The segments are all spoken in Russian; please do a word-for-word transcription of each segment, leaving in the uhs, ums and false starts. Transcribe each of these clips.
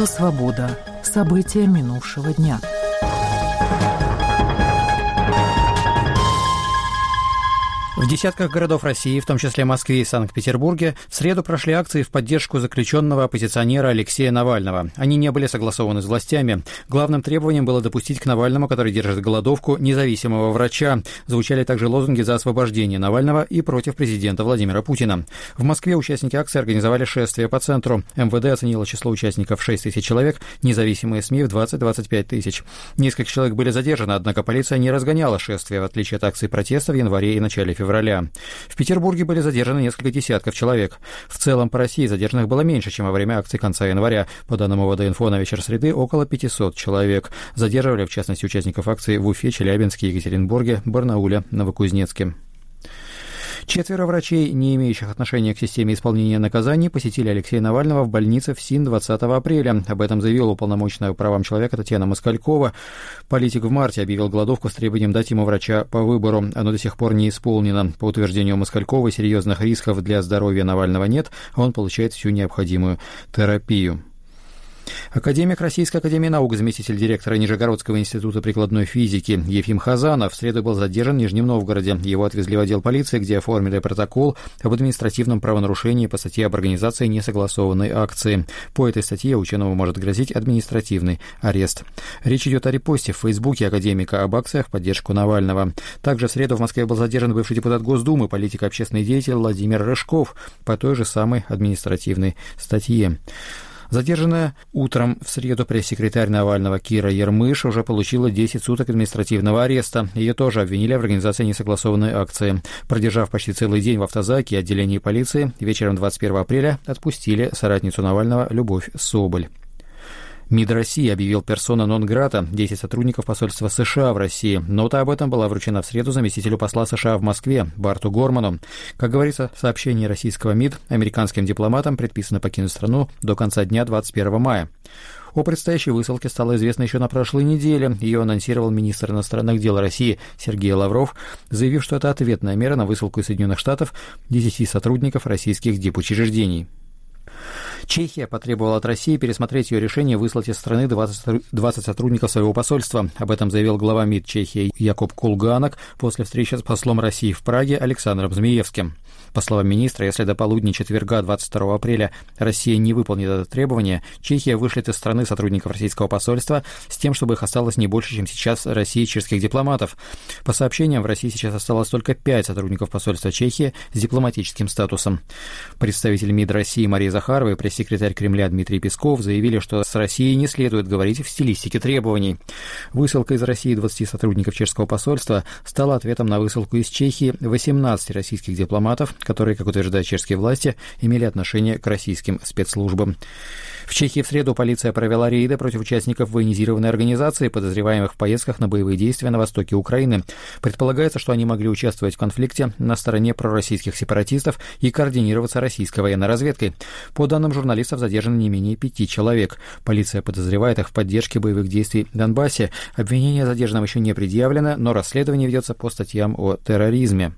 Радио «Свобода». События минувшего дня. В десятках городов России, в том числе Москве и Санкт-Петербурге, в среду прошли акции в поддержку заключенного оппозиционера Алексея Навального. Они не были согласованы с властями. Главным требованием было допустить к Навальному, который держит голодовку, независимого врача. Звучали также лозунги за освобождение Навального и против президента Владимира Путина. В Москве участники акции организовали шествие по центру. эм вэ дэ оценило число участников в шесть тысяч человек, независимые СМИ в двадцать-двадцать пять тысяч. Несколько человек были задержаны, однако полиция не разгоняла шествие, в отличие от акций протеста в январе и начале февраля. В Петербурге были задержаны несколько десятков человек. В целом по России задержанных было меньше, чем во время акций конца января. По данным о вэ дэ инфо на вечер среды, около пятисот человек. Задерживали, в частности, участников акций в Уфе, Челябинске, Екатеринбурге, Барнауле, Новокузнецке. Четверо врачей, не имеющих отношения к системе исполнения наказаний, посетили Алексея Навального в больнице ФСИН двадцатого апреля. Об этом заявила уполномоченная по правам человека Татьяна Москалькова. Политик в марте объявил голодовку с требованием дать ему врача по выбору. Оно до сих пор не исполнено. По утверждению Москальковой, серьезных рисков для здоровья Навального нет, а он получает всю необходимую терапию. Академик Российской академии наук, заместитель директора Нижегородского института прикладной физики Ефим Хазанов в среду был задержан в Нижнем Новгороде. Его отвезли в отдел полиции, где оформили протокол об административном правонарушении по статье об организации несогласованной акции. По этой статье ученому может грозить административный арест. Речь идет о репосте в Фейсбуке академика об акциях в поддержку Навального. Также в среду в Москве был задержан бывший депутат Госдумы, политик и общественный деятель Владимир Рыжков по той же самой административной статье. Задержанная утром в среду пресс-секретарь Навального Кира Ермыш уже получила десять суток административного ареста. Ее тоже обвинили в организации несогласованной акции. Продержав почти целый день в автозаке и отделении полиции, вечером двадцать первого апреля отпустили соратницу Навального Любовь Соболь. МИД России объявил персона нон-грата десять сотрудников посольства США в России. Нота об этом была вручена в среду заместителю посла США в Москве Барту Горману. Как говорится в сообщении российского МИД, американским дипломатам предписано покинуть страну до конца дня двадцать первого мая. О предстоящей высылке стало известно еще на прошлой неделе. Ее анонсировал министр иностранных дел России Сергей Лавров, заявив, что это ответная мера на высылку из Соединенных Штатов десяти сотрудников российских дипучреждений. Чехия потребовала от России пересмотреть ее решение выслать из страны двадцать сотрудников своего посольства. Об этом заявил глава МИД Чехии Якоб Кулганок после встречи с послом России в Праге Александром Змеевским. По словам министра, если до полудня четверга двадцать второго апреля Россия не выполнит это требование, Чехия вышлет из страны сотрудников российского посольства с тем, чтобы их осталось не больше, чем сейчас в России чешских дипломатов. По сообщениям, в России сейчас осталось только пять сотрудников посольства Чехии с дипломатическим статусом. Представитель МИД России Мария Захарова и пресс-секретарь Кремля Дмитрий Песков заявили, что с Россией не следует говорить в стилистике требований. Высылка из России двадцати сотрудников чешского посольства стала ответом на высылку из Чехии восемнадцати российских дипломатов, которые, как утверждают чешские власти, имели отношение к российским спецслужбам. В Чехии в среду полиция провела рейды против участников военизированной организации, подозреваемых в поездках на боевые действия на востоке Украины. Предполагается, что они могли участвовать в конфликте на стороне пророссийских сепаратистов и координироваться российской военной разведкой. По данным журналистов, задержано не менее пяти человек. Полиция подозревает их в поддержке боевых действий в Донбассе. Обвинение задержанным еще не предъявлено, но расследование ведется по статьям о терроризме.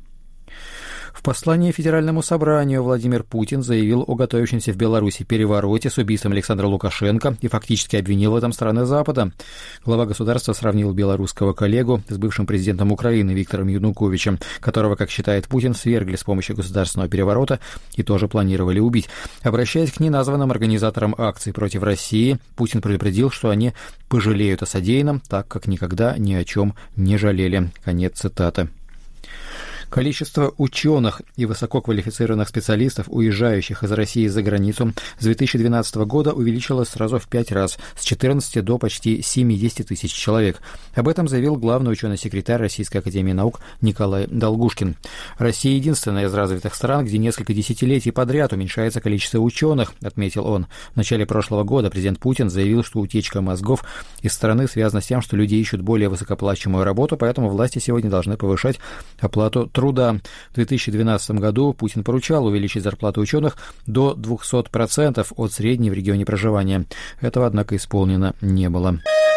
В послании Федеральному собранию Владимир Путин заявил о готовящемся в Беларуси перевороте с убийством Александра Лукашенко и фактически обвинил в этом страны Запада. Глава государства сравнил белорусского коллегу с бывшим президентом Украины Виктором Януковичем, которого, как считает Путин, свергли с помощью государственного переворота и тоже планировали убить. Обращаясь к неназванным организаторам акций против России, Путин предупредил, что они пожалеют о содеянном, так как никогда ни о чем не жалели. Конец цитаты. Количество ученых и высококвалифицированных специалистов, уезжающих из России за границу, с две тысячи двенадцатого года увеличилось сразу в пять раз, с четырнадцати до почти семидесяти тысяч человек. Об этом заявил главный ученый-секретарь Российской академии наук Николай Долгушкин. Россия единственная из развитых стран, где несколько десятилетий подряд уменьшается количество ученых, отметил он. В начале прошлого года президент Путин заявил, что утечка мозгов из страны связана с тем, что люди ищут более высокооплачиваемую работу, поэтому власти сегодня должны повышать оплату труда. труда. В две тысячи двенадцатом году Путин поручал увеличить зарплату ученых до двухсот процентов от средней в регионе проживания. Этого, однако, исполнено не было.